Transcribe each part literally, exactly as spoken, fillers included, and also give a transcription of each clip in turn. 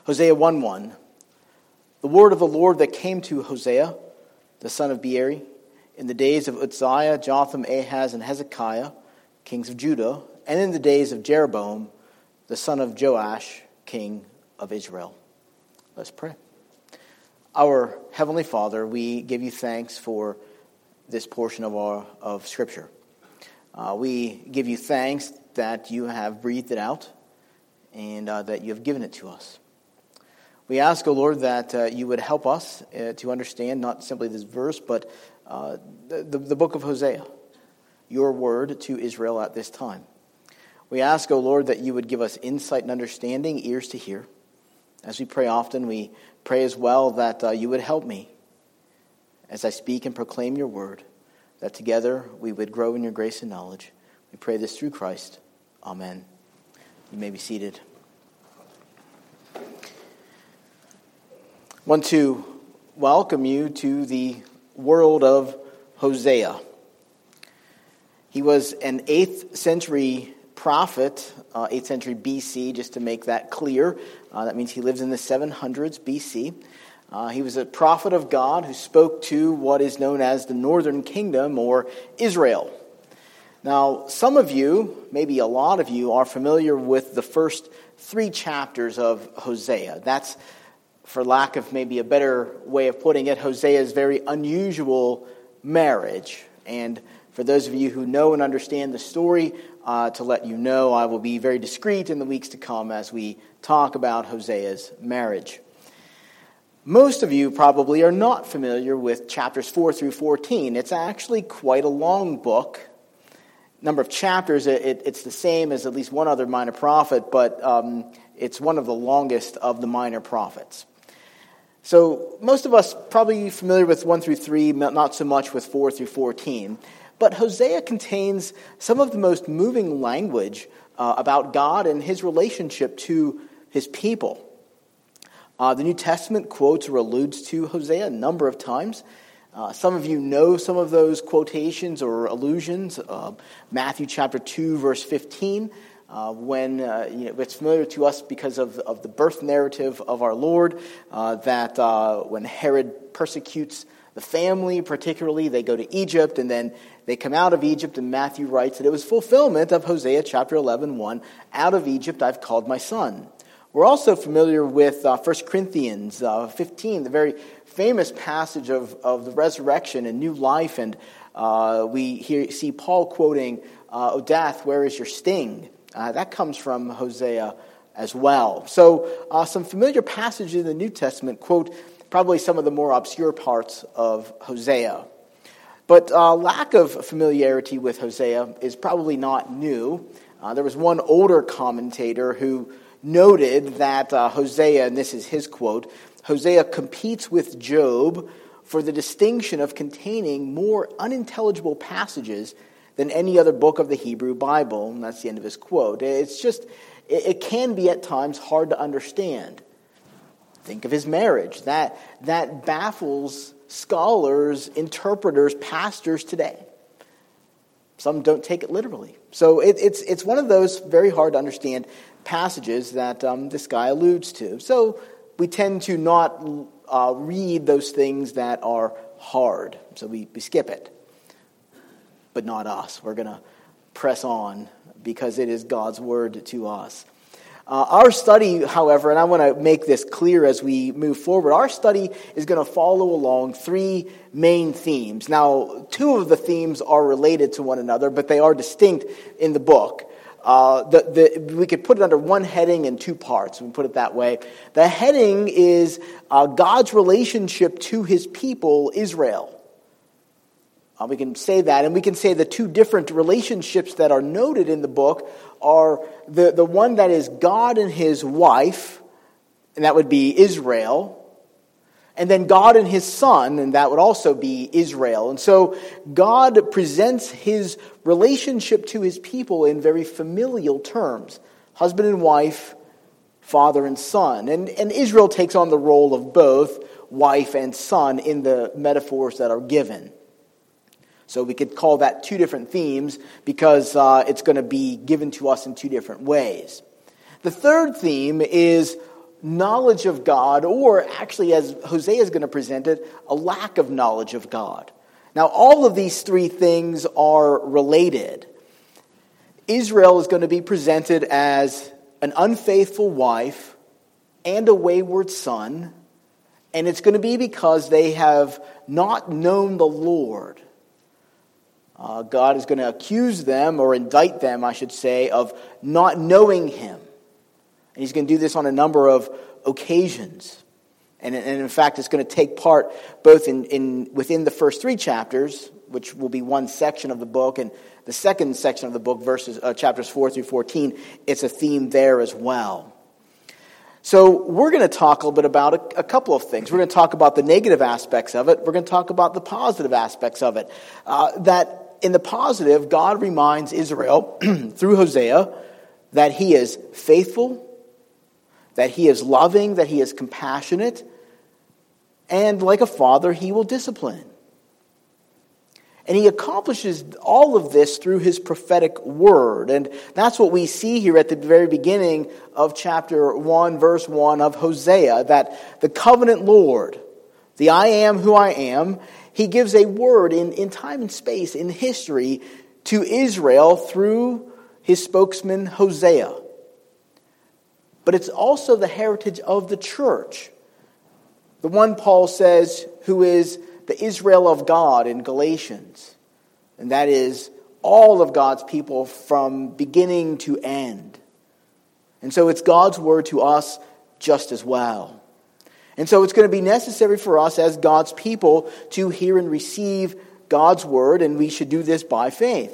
Hosea one one. The word of the Lord that came to Hosea, the son of Beeri, in the days of Uzziah, Jotham, Ahaz, and Hezekiah, kings of Judah, and in the days of Jeroboam, the son of Joash, king of Israel. Let's pray. Our Heavenly Father, we give you thanks for this portion of our of Scripture. Uh, we give you thanks that you have breathed it out and uh, that you have given it to us. We ask, O Lord, that uh, you would help us uh, to understand not simply this verse, but uh, the, the, the book of Hosea, your word to Israel at this time. We ask, O Lord, that you would give us insight and understanding, ears to hear. As we pray often, we pray as well that uh, you would help me as I speak and proclaim your word, that together we would grow in your grace and knowledge. We pray this through Christ. Amen. You may be seated. I want to welcome you to the world of Hosea. He was an eighth century prophet, uh, eighth century B C, just to make that clear. Uh, that means he lived in the seven hundreds B C. Uh, he was a prophet of God who spoke to what is known as the northern kingdom, or Israel. Now, some of you, maybe a lot of you, are familiar with the first three chapters of Hosea. That's, for lack of maybe a better way of putting it, Hosea's very unusual marriage. And for those of you who know and understand the story, uh, to let you know, I will be very discreet in the weeks to come as we talk about Hosea's marriage. Most of you probably are not familiar with chapters four through fourteen. It's actually quite a long book. Number of chapters, it, it's the same as at least one other minor prophet, but um, it's one of the longest of the minor prophets. So most of us probably familiar with one through three, not so much with four through fourteen. But Hosea contains some of the most moving language uh, about God and his relationship to his people. Uh, the New Testament quotes or alludes to Hosea a number of times. Uh, some of you know some of those quotations or allusions. Uh, Matthew chapter two, verse fifteen. Uh, when uh, you know, it's familiar to us because of, of the birth narrative of our Lord, uh, that uh, when Herod persecutes the family, particularly, they go to Egypt, and then they come out of Egypt, and Matthew writes that it was fulfillment of Hosea chapter eleven, one, out of Egypt I've called my son. We're also familiar with uh, First Corinthians uh, fifteen, the very famous passage of, of the resurrection and new life, and uh, we hear, see Paul quoting, uh, O death, where is your sting? Uh, that comes from Hosea as well. So uh, some familiar passages in the New Testament quote probably some of the more obscure parts of Hosea. But uh, lack of familiarity with Hosea is probably not new. Uh, there was one older commentator who noted that uh, Hosea, and this is his quote, Hosea competes with Job for the distinction of containing more unintelligible passages than any other book of the Hebrew Bible. And that's the end of his quote. It's just, it, it can be at times hard to understand. Think of his marriage. That, that baffles scholars, interpreters, pastors today. Some don't take it literally. So it, it's it's one of those very hard to understand passages that um, this guy alludes to. So we tend to not uh, read those things that are hard. So we, we skip it. But not us. We're going to press on because it is God's word to us. Uh, our study, however, and I want to make this clear as we move forward, our study is going to follow along three main themes. Now, two of the themes are related to one another, but they are distinct in the book. Uh, the, the, we could put it under one heading in two parts, we put it that way. The heading is uh, God's relationship to his people, Israel. Uh, we can say that, and we can say the two different relationships that are noted in the book are the, the one that is God and his wife, and that would be Israel, and then God and his son, and that would also be Israel. And so God presents his relationship to his people in very familial terms. Husband and wife, father and son. And, and Israel takes on the role of both wife and son in the metaphors that are given. So we could call that two different themes because uh, it's going to be given to us in two different ways. The third theme is knowledge of God, or actually, as Hosea is going to present it, a lack of knowledge of God. Now, all of these three things are related. Israel is going to be presented as an unfaithful wife and a wayward son, and it's going to be because they have not known the Lord. Uh, God is going to accuse them, or indict them, I should say, of not knowing Him. And He's going to do this on a number of occasions. And, and in fact, it's going to take part both in, in within the first three chapters, which will be one section of the book, and the second section of the book, verses uh, chapters four through fourteen, it's a theme there as well. So we're going to talk a little bit about a, a couple of things. We're going to talk about the negative aspects of it. We're going to talk about the positive aspects of it. Uh, that in the positive, God reminds Israel through Hosea that He is faithful, that He is loving, that He is compassionate, and like a father, He will discipline. And He accomplishes all of this through His prophetic word. And that's what we see here at the very beginning of chapter one, verse one of Hosea, that the covenant Lord, the I am who I am, He gives a word in, in time and space, in history, to Israel through His spokesman Hosea. But it's also the heritage of the church. The one Paul says who is the Israel of God in Galatians. And that is all of God's people from beginning to end. And so it's God's word to us just as well. And so it's going to be necessary for us as God's people to hear and receive God's word, and we should do this by faith.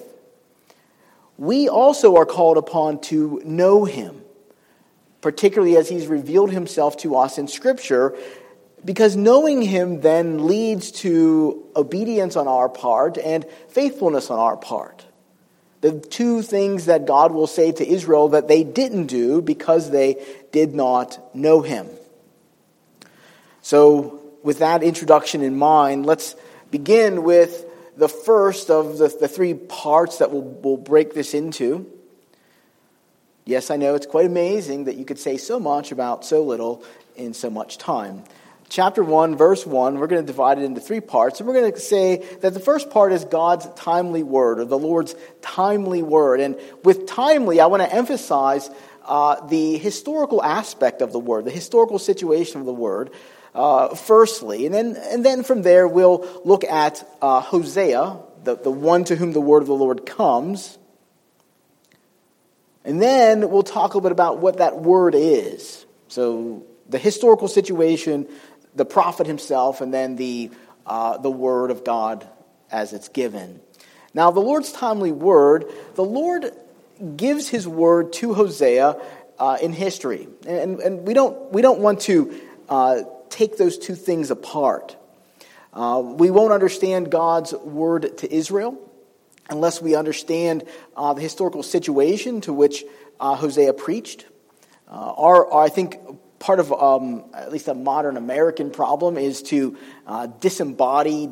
We also are called upon to know Him, particularly as He's revealed Himself to us in Scripture, because knowing Him then leads to obedience on our part and faithfulness on our part. The two things that God will say to Israel that they didn't do because they did not know Him. So with that introduction in mind, let's begin with the first of the, the three parts that we'll, we'll break this into. Yes, I know it's quite amazing that you could say so much about so little in so much time. Chapter one, verse one, we're going to divide it into three parts. And we're going to say that the first part is God's timely word, or the Lord's timely word. And with timely, I want to emphasize uh, the historical aspect of the word, the historical situation of the word, uh, firstly. And then, and then from there, we'll look at uh, Hosea, the, the one to whom the word of the Lord comes. And then we'll talk a little bit about what that word is. So the historical situation, the prophet himself, and then the uh, the word of God as it's given. Now, the Lord's timely word, the Lord gives His word to Hosea uh, in history, and and we don't we don't want to uh, take those two things apart. Uh, we won't understand God's word to Israel unless we understand uh, the historical situation to which uh, Hosea preached. Uh, our, our I think. Part of um, at least a modern American problem is to uh, disembody,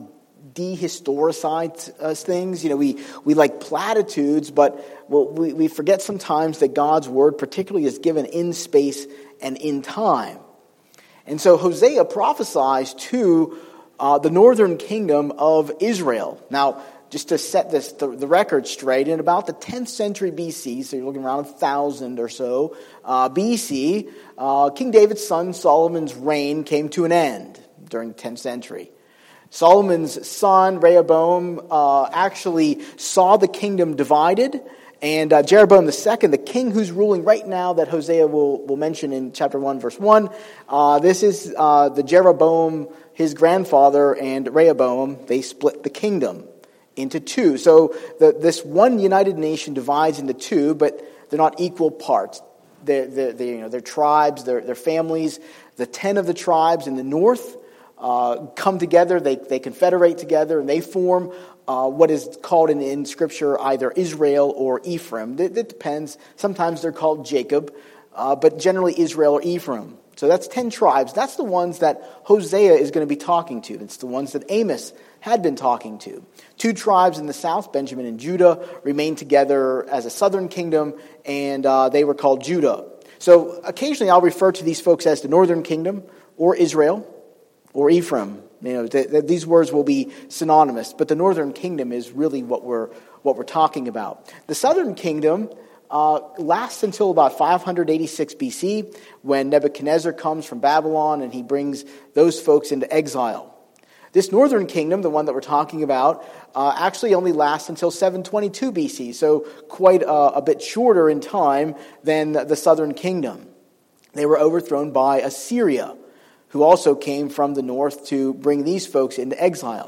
dehistoricize uh, things. You know, we, we like platitudes, but well, we, we forget sometimes that God's word particularly is given in space and in time. And so Hosea prophesies to uh, the northern kingdom of Israel. Now, just to set this the, the record straight, in about the tenth century B C, so you're looking around a thousand or so uh, B C, uh, King David's son Solomon's reign came to an end during the tenth century. Solomon's son Rehoboam uh, actually saw the kingdom divided, and uh, Jeroboam the second, the king who's ruling right now that Hosea will, will mention in chapter one, verse one, uh, this is uh, the Jeroboam, his grandfather, and Rehoboam, they split the kingdom into two. So the, this one united nation divides into two, but they're not equal parts. They're, they're, they're, you know, they're tribes, they're, they're families. The ten of the tribes in the north uh, come together, they, they confederate together, and they form uh, what is called in, in Scripture either Israel or Ephraim. It, it depends. Sometimes they're called Jacob, uh, but generally Israel or Ephraim. So that's ten tribes. That's the ones that Hosea is going to be talking to. It's the ones that Amos had been talking to. Two tribes in the south, Benjamin and Judah, remained together as a southern kingdom, and uh, they were called Judah. So occasionally I'll refer to these folks as the northern kingdom or Israel or Ephraim. You know, th- th- these words will be synonymous, but the northern kingdom is really what we're what we're talking about. The southern kingdom uh, lasts until about five hundred eighty-six B C, when Nebuchadnezzar comes from Babylon and he brings those folks into exile. This northern kingdom, the one that we're talking about, uh, actually only lasts until seven twenty-two B C, so quite a, a bit shorter in time than the southern kingdom. They were overthrown by Assyria, who also came from the north to bring these folks into exile.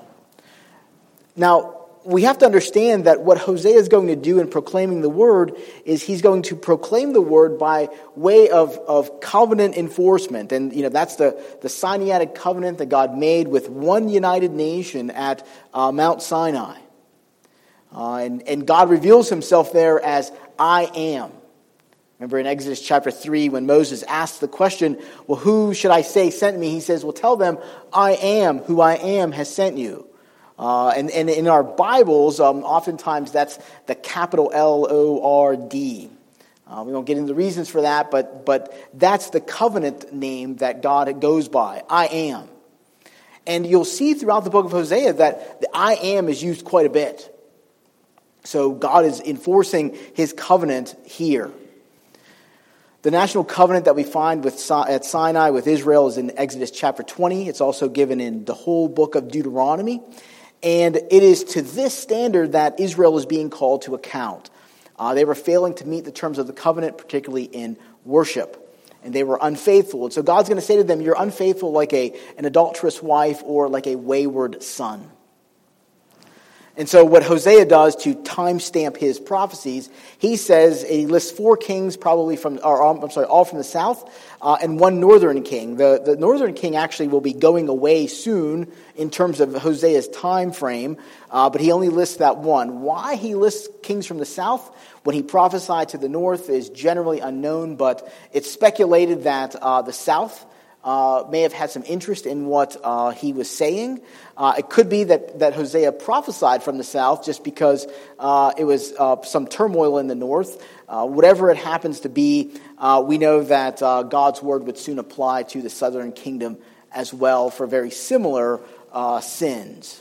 Now, we have to understand that what Hosea is going to do in proclaiming the word is he's going to proclaim the word by way of, of covenant enforcement. And, you know, that's the, the Sinaitic covenant that God made with one united nation at uh, Mount Sinai. Uh, and, and God reveals himself there as I am. Remember in Exodus chapter three, when Moses asked the question, well, who should I say sent me? He says, well, tell them, I am who I am has sent you. Uh, and, and in our Bibles, um, oftentimes that's the capital L O R D. Uh, we won't get into the reasons for that, but, but that's the covenant name that God goes by, I am. And you'll see throughout the book of Hosea that the I am is used quite a bit. So God is enforcing his covenant here. The national covenant that we find with, at Sinai with Israel is in Exodus chapter twenty. It's also given in the whole book of Deuteronomy. And it is to this standard that Israel is being called to account. Uh, they were failing to meet the terms of the covenant, particularly in worship. And they were unfaithful. And so God's going to say to them, you're unfaithful like a, an adulterous wife or like a wayward son. And so what Hosea does to timestamp his prophecies, he says, he lists four kings probably from, or I'm sorry, all from the south, uh, and one northern king. The, the northern king actually will be going away soon in terms of Hosea's time frame, uh, but he only lists that one. Why he lists kings from the south when he prophesied to the north is generally unknown, but it's speculated that uh, the south Uh, may have had some interest in what uh, he was saying. Uh, it could be that, that Hosea prophesied from the south just because uh, it was uh, some turmoil in the north. Uh, whatever it happens to be, uh, we know that uh, God's word would soon apply to the southern kingdom as well for very similar uh, sins.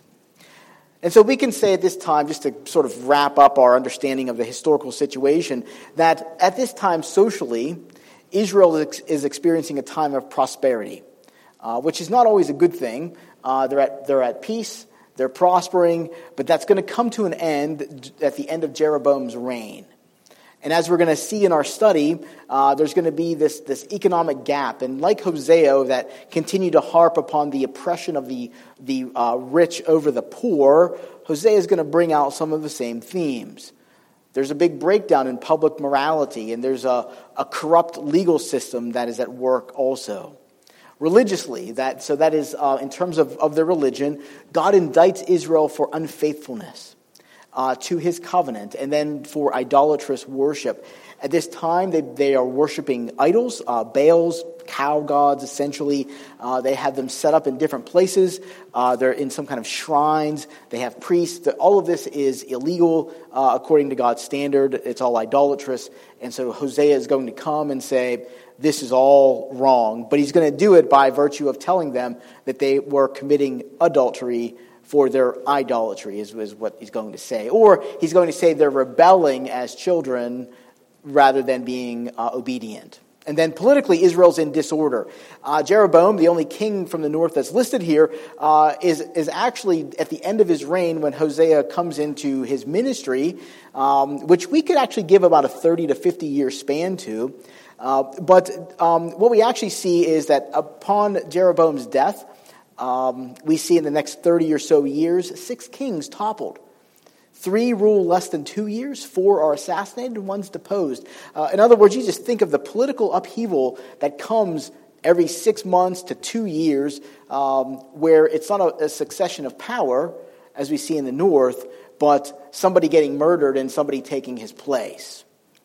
And so we can say at this time, just to sort of wrap up our understanding of the historical situation, that at this time socially, Israel is experiencing a time of prosperity, uh, which is not always a good thing. Uh, they're at they're at peace, they're prospering, but that's going to come to an end at the end of Jeroboam's reign. And as we're going to see in our study, uh, there's going to be this, this economic gap. And like Hosea, that continue to harp upon the oppression of the, the uh, rich over the poor, Hosea is going to bring out some of the same themes. There's a big breakdown in public morality, and there's a, a corrupt legal system that is at work also. Religiously, that so that is uh, in terms of, of their religion, God indicts Israel for unfaithfulness uh, to his covenant, and then for idolatrous worship. At this time, they, they are worshiping idols, uh, Baals, cow gods, essentially. Uh, they have them set up in different places. Uh, they're in some kind of shrines. They have priests. All of this is illegal uh, according to God's standard. It's all idolatrous. And so Hosea is going to come and say, this is all wrong. But he's going to do it by virtue of telling them that they were committing adultery for their idolatry, is, is what he's going to say. Or he's going to say they're rebelling as children rather than being uh, obedient. And then politically, Israel's in disorder. Uh, Jeroboam, the only king from the north that's listed here, uh, is, is actually at the end of his reign when Hosea comes into his ministry, um, which we could actually give about a thirty to fifty year span to. Uh, but um, what we actually see is that upon Jeroboam's death, um, we see in the next thirty or so years, six kings toppled. Three rule less than two years, four are assassinated, and one's deposed. Uh, in other words, you just think of the political upheaval that comes every six months to two years, um, where it's not a, a succession of power, as we see in the north, but somebody getting murdered and somebody taking his place.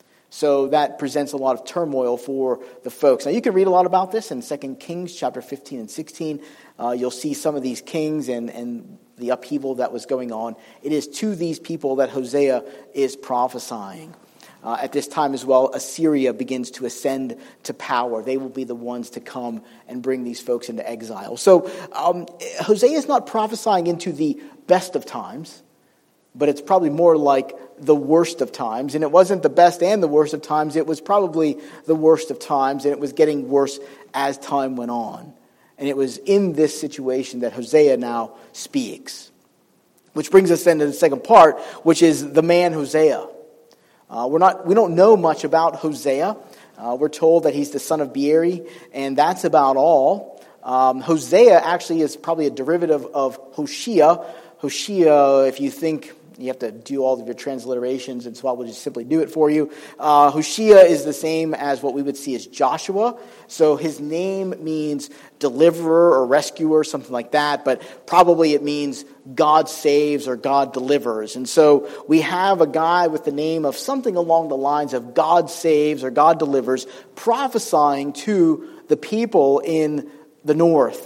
So that presents a lot of turmoil for the folks. Now, you can read a lot about this in Second Kings chapter fifteen and sixteen. Uh, you'll see some of these kings and, and the upheaval that was going on. It is to these people that Hosea is prophesying. Uh, at this time as well, Assyria begins to ascend to power. They will be the ones to come and bring these folks into exile. So um, Hosea is not prophesying into the best of times, but it's probably more like the worst of times. And it wasn't the best and the worst of times. It was probably the worst of times, and it was getting worse as time went on. And it was in this situation that Hosea now speaks. Which brings us then to the second part, which is the man Hosea. Uh, we're not, we don't know much about Hosea. Uh, we're told that he's the son of Beeri, and that's about all. Um, Hosea actually is probably a derivative of Hoshea. Hoshea, if you think, you have to do all of your transliterations, and so I will just simply do it for you. Uh, Hoshea is the same as what we would see as Joshua. So his name means deliverer or rescuer, something like that, but probably it means God saves or God delivers. And so we have a guy with the name of something along the lines of God saves or God delivers, prophesying to the people in the north.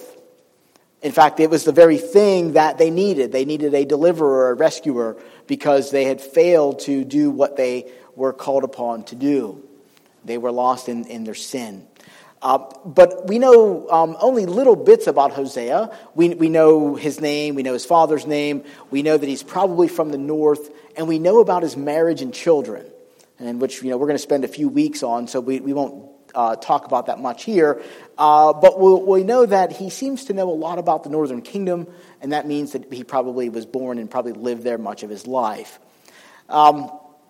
In fact, it was the very thing that they needed. They needed a deliverer, a rescuer, because they had failed to do what they were called upon to do. They were lost in, in their sin. Uh, but we know um, only little bits about Hosea. We, we know his name. We know his father's name. We know that he's probably from the north. And we know about his marriage and children, and which you know we're going to spend a few weeks on, so we, we won't Uh, talk about that much here, uh, but we'll, we know that he seems to know a lot about the northern kingdom, and that means that he probably was born and probably lived there much of his life. Um,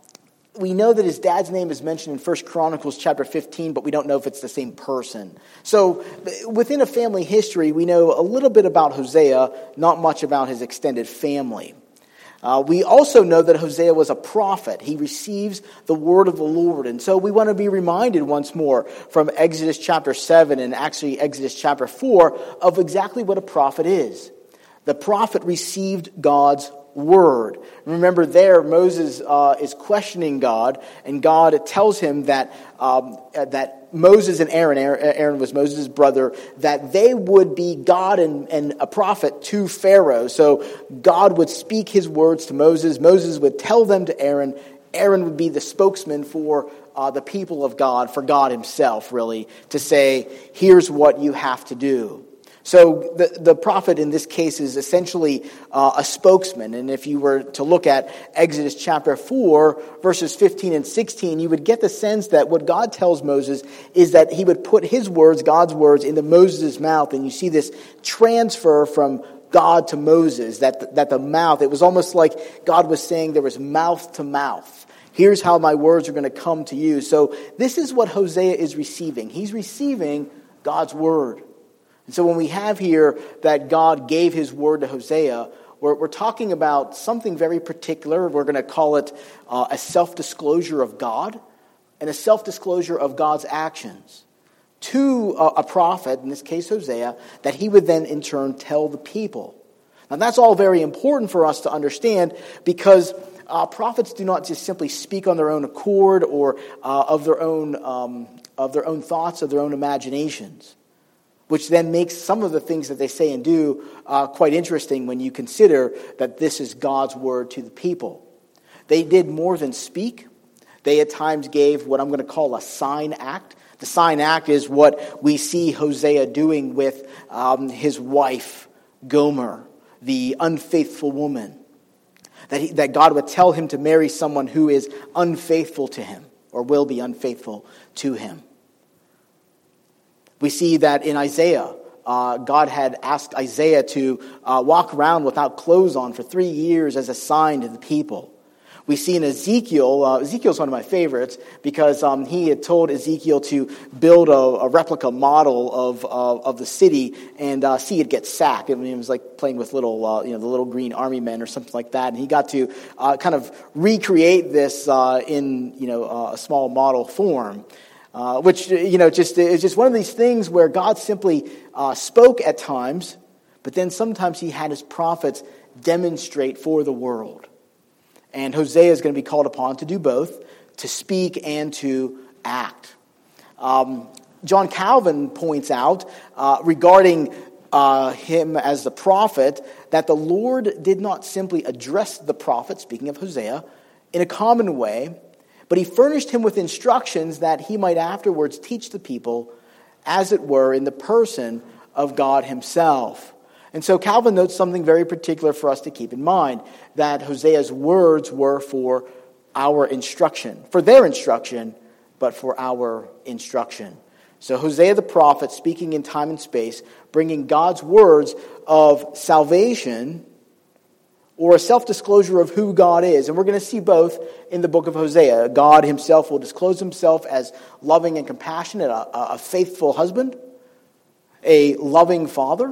we know that his dad's name is mentioned in First Chronicles chapter fifteen, but we don't know if it's the same person. So within a family history, we know a little bit about Hosea, not much about his extended family. Uh, we also know that Hosea was a prophet. He receives the word of the Lord. And so we want to be reminded once more from Exodus chapter seven and actually Exodus chapter four of exactly what a prophet is. The prophet received God's word. Remember there, Moses uh, is questioning God, and God tells him that um, that Moses and Aaron, Aaron was Moses' brother, that they would be God and, and a prophet to Pharaoh. So God would speak his words to Moses. Moses would tell them to Aaron. Aaron would be the spokesman for uh, the people of God, for God himself, really, to say, here's what you have to do. So the, the prophet in this case is essentially uh, a spokesman. And if you were to look at Exodus chapter four, verses fifteen and sixteen, you would get the sense that what God tells Moses is that he would put his words, God's words, into Moses' mouth. And you see this transfer from God to Moses, that, that the mouth, it was almost like God was saying there was mouth to mouth. Here's how my words are going to come to you. So this is what Hosea is receiving. He's receiving God's word. And so when we have here that God gave his word to Hosea, we're, we're talking about something very particular. We're going to call it uh, a self-disclosure of God and a self-disclosure of God's actions to a, a prophet, in this case Hosea, that he would then in turn tell the people. Now that's all very important for us to understand, because uh, prophets do not just simply speak on their own accord or uh, of their own um, of their own thoughts, of their own imaginations, which then makes some of the things that they say and do uh, quite interesting when you consider that this is God's word to the people. They did more than speak. They at times gave what I'm going to call a sign act. The sign act is what we see Hosea doing with um, his wife, Gomer, the unfaithful woman. That, he, that God would tell him to marry someone who is unfaithful to him or will be unfaithful to him. We see that in Isaiah, uh, God had asked Isaiah to uh, walk around without clothes on for three years as a sign to the people. We see in Ezekiel, uh, Ezekiel's one of my favorites, because um, he had told Ezekiel to build a, a replica model of uh, of the city and uh, see it get sacked. I mean, it was like playing with little, uh, you know, the little green army men or something like that. And he got to uh, kind of recreate this uh, in, you know, uh, a small model form. Uh, which, you know, just is just one of these things where God simply uh, spoke at times, but then sometimes he had his prophets demonstrate for the world. And Hosea is going to be called upon to do both, to speak and to act. Um, John Calvin points out uh, regarding uh, him as the prophet that the Lord did not simply address the prophet, speaking of Hosea, in a common way, But he furnished him with instructions that he might afterwards teach the people, as it were, in the person of God himself. And so Calvin notes something very particular for us to keep in mind, that Hosea's words were for our instruction, for their instruction, but for our instruction. So Hosea the prophet, speaking in time and space, bringing God's words of salvation or a self-disclosure of who God is. And we're going to see both in the book of Hosea. God himself will disclose himself as loving and compassionate, a, a faithful husband, a loving father.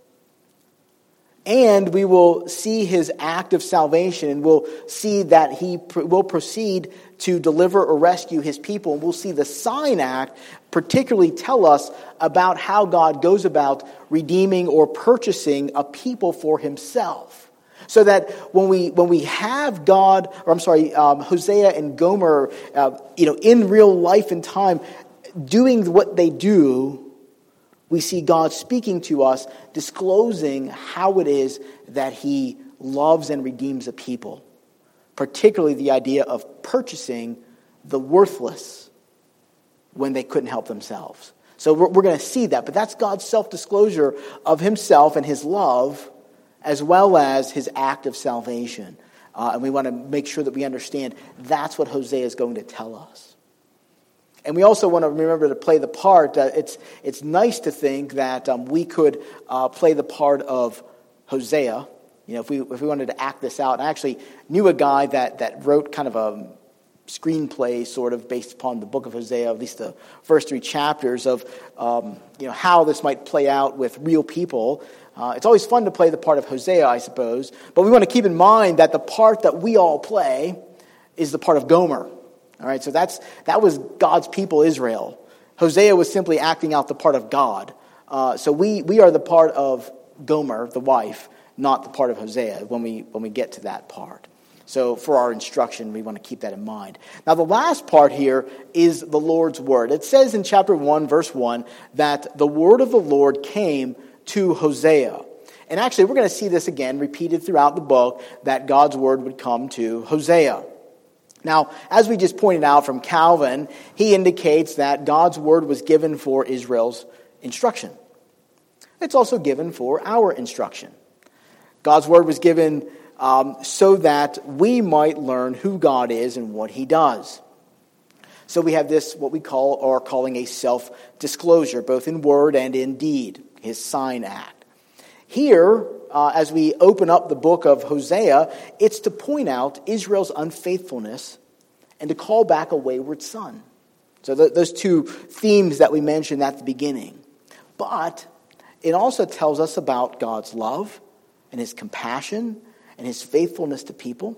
And we will see his act of salvation, and we'll see that he pr- will proceed to deliver or rescue his people. And we'll see the sign act particularly tell us about how God goes about redeeming or purchasing a people for himself. So that when we when we have God, or I'm sorry, um, Hosea and Gomer, uh, you know, in real life and time, doing what they do, we see God speaking to us, disclosing how it is that he loves and redeems a people. Particularly the idea of purchasing the worthless when they couldn't help themselves. So we're, we're going to see that. But that's God's self-disclosure of himself and his love, as well as his act of salvation. Uh, and we want to make sure that we understand that's what Hosea is going to tell us. And we also want to remember to play the part. Uh, it's it's nice to think that um, we could uh, play the part of Hosea. You know, if we if we wanted to act this out. I actually knew a guy that that wrote kind of a screenplay, sort of based upon the book of Hosea, at least the first three chapters of um, you know how this might play out with real people. Uh, it's always fun to play the part of Hosea, I suppose. But we want to keep in mind that the part that we all play is the part of Gomer. All right, so that's that was God's people, Israel. Hosea was simply acting out the part of God. Uh, so we we are the part of Gomer, the wife, not the part of Hosea when we when we get to that part. So for our instruction, we want to keep that in mind. Now the last part here is the Lord's word. It says in chapter one, verse one, that the word of the Lord came to Hosea. And actually, we're going to see this again repeated throughout the book, that God's word would come to Hosea. Now, as we just pointed out from Calvin, he indicates that God's word was given for Israel's instruction. It's also given for our instruction. God's word was given um, so that we might learn who God is and what he does. So we have this, what we call, or calling a self-disclosure, both in word and in deed, his sign act. Here, uh, as we open up the book of Hosea, it's to point out Israel's unfaithfulness and to call back a wayward son. So th- those two themes that we mentioned at the beginning. But it also tells us about God's love and his compassion and his faithfulness to people.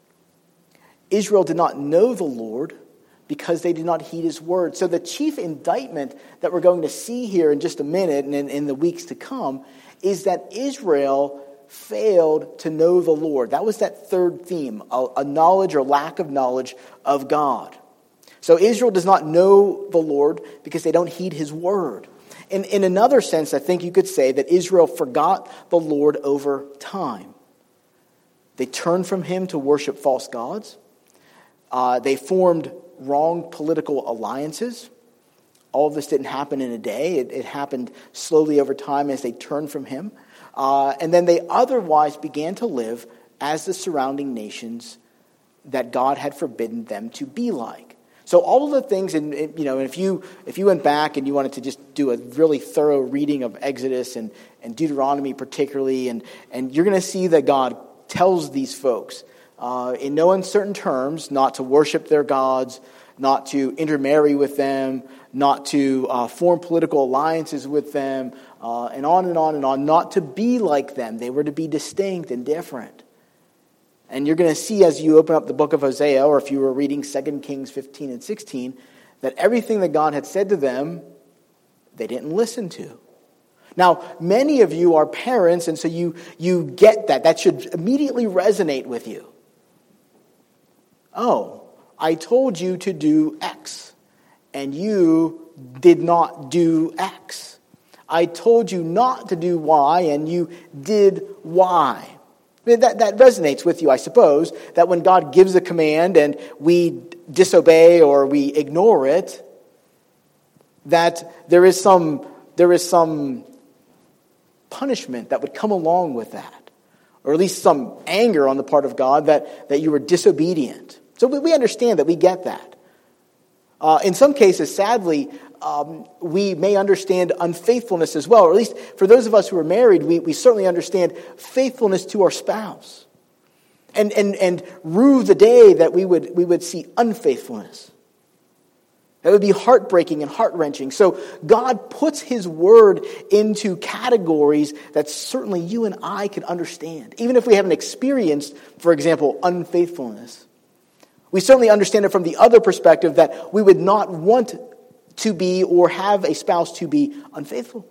Israel did not know the Lord because they did not heed his word. So the chief indictment that we're going to see here in just a minute and in, in the weeks to come is that Israel failed to know the Lord. That was that third theme, a, a knowledge or lack of knowledge of God. So Israel does not know the Lord because they don't heed his word. In, in another sense, I think you could say that Israel forgot the Lord over time. They turned from him to worship false gods. Uh, they formed wrong political alliances. All of this didn't happen in a day. It, it happened slowly over time as they turned from him. Uh, and then they otherwise began to live as the surrounding nations that God had forbidden them to be like. So all of the things, and you know, if you if you went back and you wanted to just do a really thorough reading of Exodus and, and Deuteronomy particularly, and, and you're going to see that God tells these folks uh, in no uncertain terms not to worship their gods, not to intermarry with them, not to uh, form political alliances with them, uh, and on and on and on, not to be like them. They were to be distinct and different. And you're going to see as you open up the book of Hosea, or if you were reading Second Kings fifteen and sixteen, that everything that God had said to them, they didn't listen to. Now, many of you are parents, and so you, you get that. That should immediately resonate with you. Oh, I told you to do X, and you did not do X. I told you not to do Y, and you did Y. I mean, that, that resonates with you, I suppose, that when God gives a command and we disobey or we ignore it, that there is some, there is some punishment that would come along with that, or at least some anger on the part of God that, that you were disobedient. So we, we understand that, we get that. Uh, in some cases, sadly, um, we may understand unfaithfulness as well, or at least for those of us who are married, we, we certainly understand faithfulness to our spouse. And, and, and rue the day that we would, we would see unfaithfulness. That would be heartbreaking and heart-wrenching. So God puts his word into categories that certainly you and I can understand. Even if we haven't experienced, for example, unfaithfulness. We certainly understand it from the other perspective that we would not want to be or have a spouse to be unfaithful.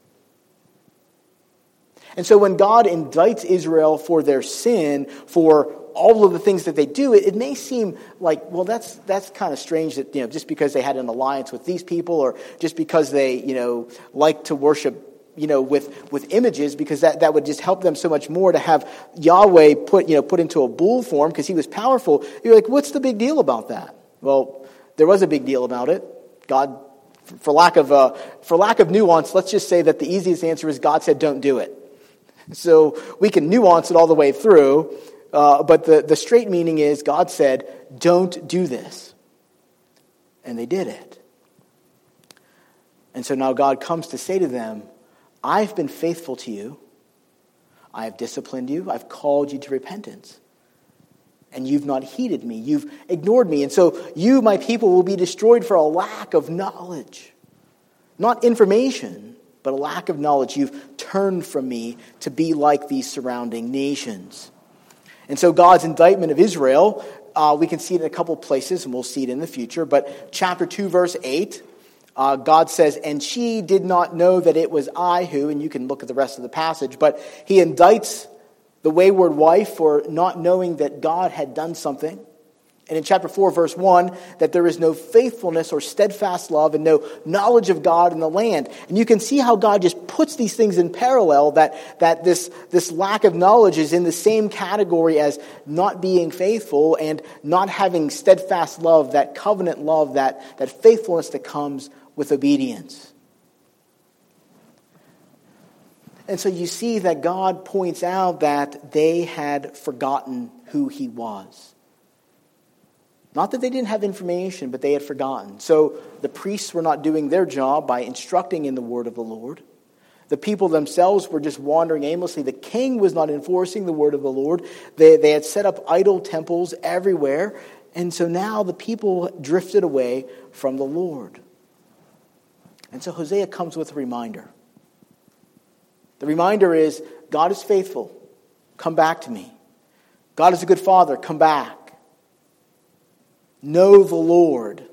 And so when God indicts Israel for their sin, for all of the things that they do, it, it may seem like, well, that's that's kind of strange that, you know, just because they had an alliance with these people, or just because they, you know, like to worship, you know, with, with images, because that, that would just help them so much more to have Yahweh put, you know, put into a bull form because he was powerful. You're like, what's the big deal about that? Well, there was a big deal about it. God, for lack of uh, for lack of nuance, let's just say that the easiest answer is God said, don't do it. So we can nuance it all the way through, uh, but the, the straight meaning is God said, don't do this. And they did it. And so now God comes to say to them, I've been faithful to you. I have disciplined you. I've called you to repentance. And you've not heeded me. You've ignored me. And so you, my people, will be destroyed for a lack of knowledge. Not information, but a lack of knowledge. You've turned from me to be like these surrounding nations. And so God's indictment of Israel, uh, we can see it in a couple places, and we'll see it in the future. But chapter two, verse eight, uh, God says, and she did not know that it was I who, and you can look at the rest of the passage, but he indicts the wayward wife for not knowing that God had done something. And in chapter four, verse one, that there is no faithfulness or steadfast love and no knowledge of God in the land. And you can see how God just puts these things in parallel, that, that this, this lack of knowledge is in the same category as not being faithful and not having steadfast love, that covenant love, that, that faithfulness that comes with obedience. And so you see that God points out that they had forgotten who he was. Not that they didn't have information, but they had forgotten. So the priests were not doing their job by instructing in the word of the Lord. The people themselves were just wandering aimlessly. The king was not enforcing the word of the Lord. They, they had set up idol temples everywhere. And so now the people drifted away from the Lord. And so Hosea comes with a reminder. The reminder is, God is faithful. Come back to me. God is a good father. Come back. Know the Lord,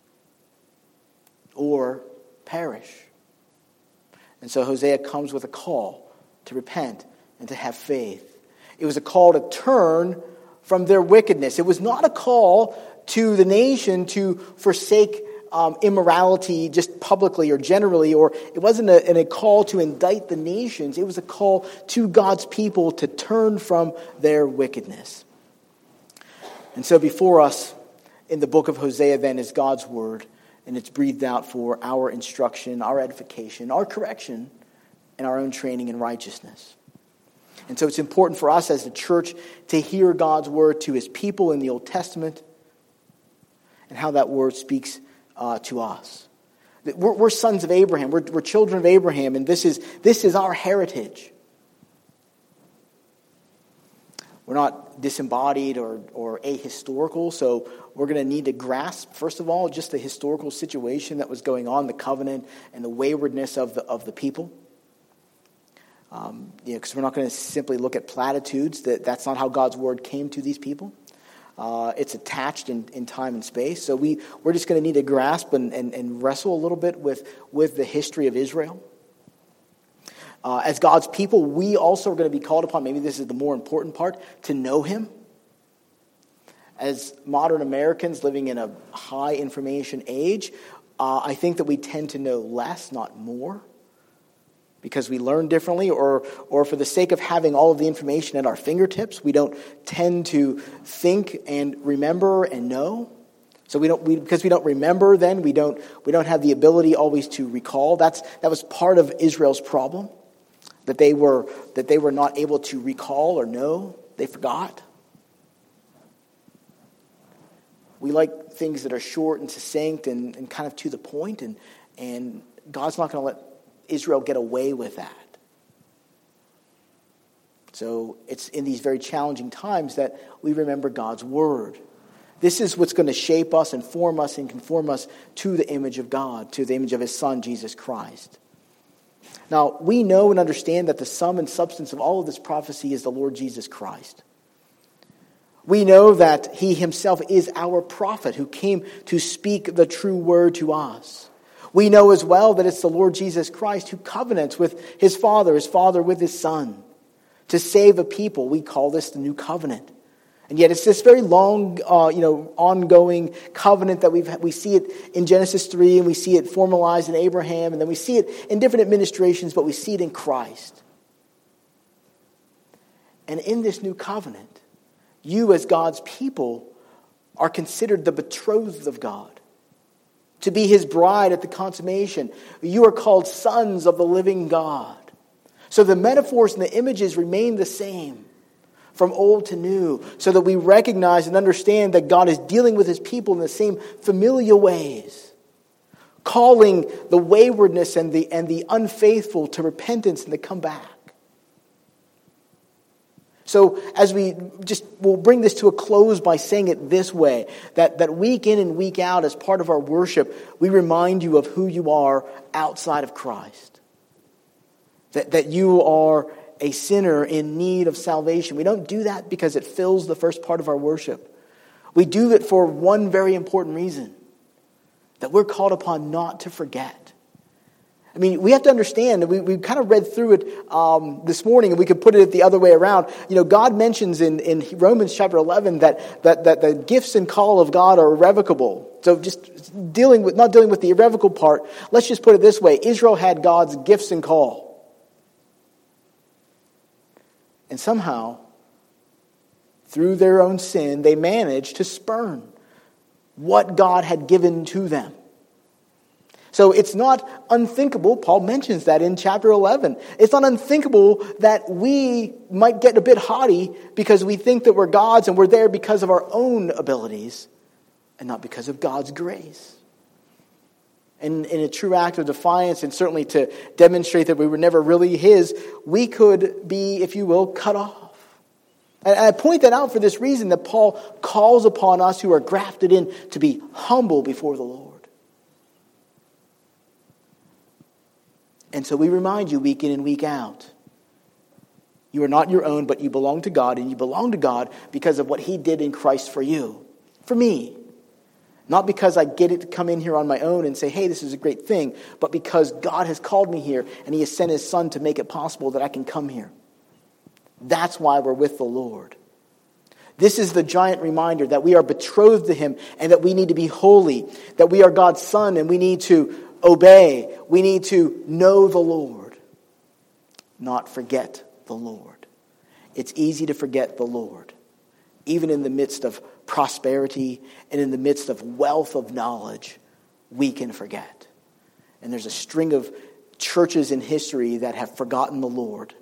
or perish. And so Hosea comes with a call to repent and to have faith. It was a call to turn from their wickedness. It was not a call to the nation to forsake um, immorality just publicly or generally, or it wasn't a, a call to indict the nations. It was a call to God's people to turn from their wickedness. And so before us, in the book of Hosea, then, is God's word, and it's breathed out for our instruction, our edification, our correction, and our own training in righteousness. And so it's important for us as the church to hear God's word to his people in the Old Testament and how that word speaks uh, to us. We're, we're sons of Abraham. We're, we're children of Abraham, and this is, this is our heritage. We're not disembodied or, or ahistorical, so we're going to need to grasp, first of all, just the historical situation that was going on, the covenant and the waywardness of the of the people. Um, you know, because we're not going to simply look at platitudes. That that's not how God's word came to these people. Uh, it's attached in, in time and space. So we we're just going to need to grasp and, and, and wrestle a little bit with with the history of Israel. Uh, as God's people, we also are going to be called upon, maybe this is the more important part, to know him. As modern Americans living in a high information age, uh, I think that we tend to know less, not more. because we learn differently, or or for the sake of having all of the information at our fingertips, we don't tend to think and remember and know. So we don't we, because we don't remember, then we don't we don't have the ability always to recall. That's that was part of Israel's problem, that they were that they were not able to recall or know. They forgot. We like things that are short and succinct and, and kind of to the point, and and God's not going to let Israel get away with that. So it's in these very challenging times that we remember God's word. This is what's going to shape us and form us and conform us to the image of God, to the image of his Son, Jesus Christ. Now, we know and understand that the sum and substance of all of this prophecy is the Lord Jesus Christ. We know that he himself is our prophet who came to speak the true word to us. We know as well that it's the Lord Jesus Christ who covenants with his Father, his Father with his Son, to save a people. We call this the new covenant. And yet it's this very long, uh, you know, ongoing covenant that we've we see it in Genesis three, and we see it formalized in Abraham, and then we see it in different administrations, but we see it in Christ. And in this new covenant, you as God's people are considered the betrothed of God, to be his bride at the consummation. You are called sons of the living God. So the metaphors and the images remain the same from old to new, so that we recognize and understand that God is dealing with his people in the same familiar ways, calling the waywardness and the, and the unfaithful to repentance and to come back. So as we just, we'll bring this to a close by saying it this way, that, that week in and week out as part of our worship, we remind you of who you are outside of Christ. That, that you are a sinner in need of salvation. We don't do that because it fills the first part of our worship. We do it for one very important reason, that we're called upon not to forget. I mean, we have to understand that we, we kind of read through it um, this morning, and we could put it the other way around. You know, God mentions in, in Romans chapter eleven that, that, that the gifts and call of God are irrevocable. So just dealing with, not dealing with the irrevocable part, let's just put it this way. Israel had God's gifts and call. And somehow, through their own sin, they managed to spurn what God had given to them. So it's not unthinkable, Paul mentions that in chapter eleven. It's not unthinkable that we might get a bit haughty because we think that we're God's and we're there because of our own abilities and not because of God's grace. And in a true act of defiance, and certainly to demonstrate that we were never really his, we could be, if you will, cut off. And I point that out for this reason, that Paul calls upon us who are grafted in to be humble before the Lord. And so we remind you week in and week out, you are not your own, but you belong to God, and you belong to God because of what he did in Christ for you, for me. Not because I get it to come in here on my own and say, hey, this is a great thing, but because God has called me here and he has sent his Son to make it possible that I can come here. That's why we're with the Lord. This is the giant reminder that we are betrothed to him and that we need to be holy, that we are God's son and we need to obey. We need to know the Lord, not forget the Lord. It's easy to forget the Lord, even in the midst of prosperity and in the midst of wealth of knowledge, we can forget. And there's a string of churches in history that have forgotten the Lord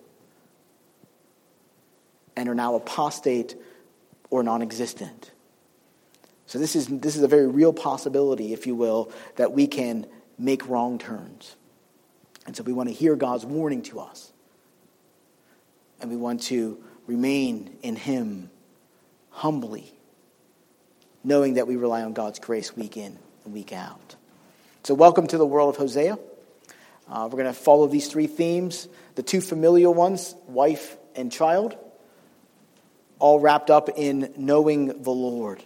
and are now apostate or non-existent. So this is this is a very real possibility, if you will, that we can make wrong turns. And so we want to hear God's warning to us. And we want to remain in him humbly, knowing that we rely on God's grace week in and week out. So welcome to the world of Hosea. Uh, we're going to follow these three themes. The two familiar ones, wife and child, all wrapped up in knowing the Lord.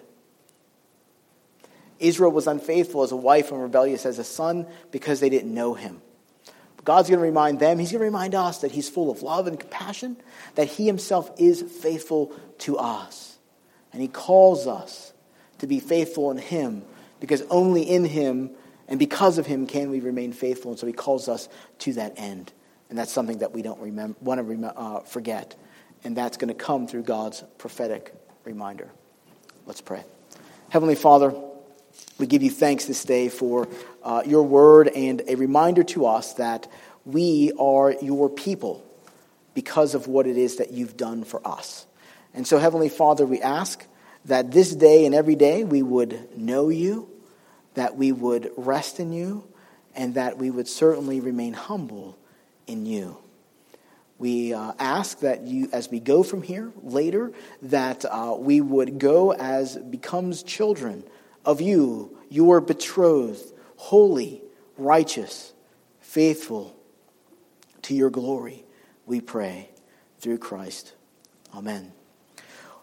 Israel was unfaithful as a wife and rebellious as a son because they didn't know him. God's going to remind them, he's going to remind us that he's full of love and compassion, that he himself is faithful to us. And he calls us to be faithful in him, because only in him and because of him can we remain faithful. And so he calls us to that end. And that's something that we don't remember, want to rem- uh, forget. And that's going to come through God's prophetic reminder. Let's pray. Heavenly Father, we give you thanks this day for uh, your word and a reminder to us that we are your people because of what it is that you've done for us. And so, Heavenly Father, we ask that this day and every day we would know you, that we would rest in you, and that we would certainly remain humble in you. We uh, ask that you, as we go from here later, that uh, we would go as becomes children of you, your betrothed, holy, righteous, faithful to your glory, we pray through Christ. Amen.